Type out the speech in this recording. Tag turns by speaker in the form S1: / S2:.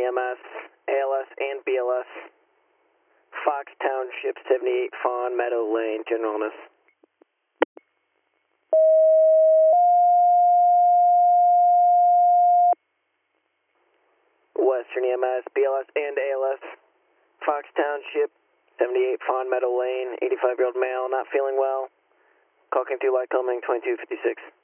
S1: EMS, ALS, and BLS. Fox Township, 78 Fawn Meadow Lane, general illness. Western EMS, BLS, and ALS. Fox Township, 78 Fawn Meadow Lane, 85-year-old male, not feeling well. Call came through Lycoming, 2256.